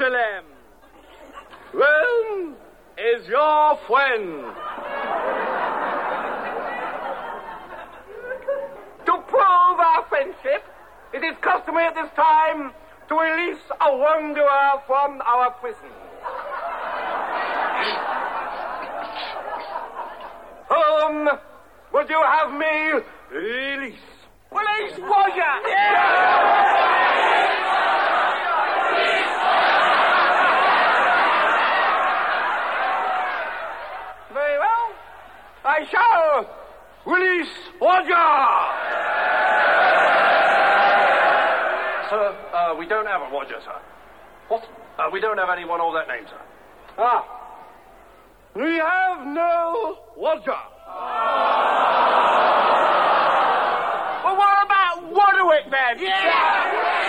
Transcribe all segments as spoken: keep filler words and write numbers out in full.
Jerusalem. Rome is your friend. To prove our friendship, it is customary at this time to release a wanderer from our prison. Whom would you have me release? Release Roger! Yeah! Very well. I shall release Roger! Sir, uh, we don't have a Roger, sir. What? Uh, we don't have anyone of that name, sir. Ah. We have no Roger. Well, what about Roderick, then? Yeah!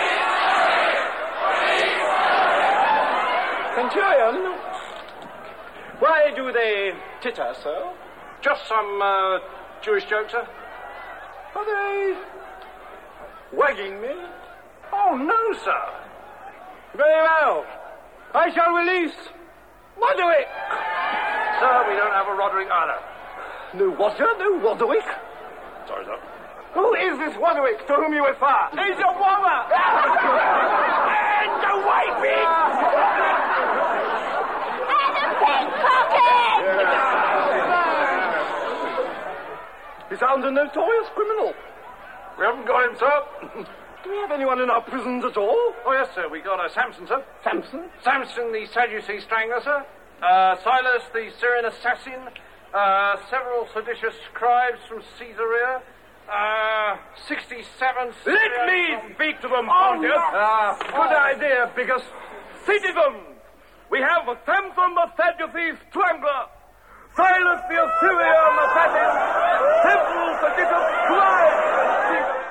Centurion, why do they titter so? Just some uh, Jewish joke, sir. Are they wagging me? Oh, no, sir. Very well. I shall release Roderick. Sir, we don't have a Roderick either. No Roger, no Roderick. Sorry, sir. Who is this Roderick to whom you refer? He's a woman! And the wiping! And a pickpocket! He sounds a notorious criminal. We haven't got him, sir. Do we have anyone in our prisons at all? Oh, yes, sir. We got a Samson, sir. Samson? Samson, the Sadducee strangler, sir. Uh, Silas, the Syrian assassin. Uh, several seditious scribes from Caesarea. Uh, sixty-seven... Let me speak to them, Oh, Pontius. no. Ah, good idea, Biggus. Citizens, we have Samson the Sadducee strangler, Silas the Assyrian assassin,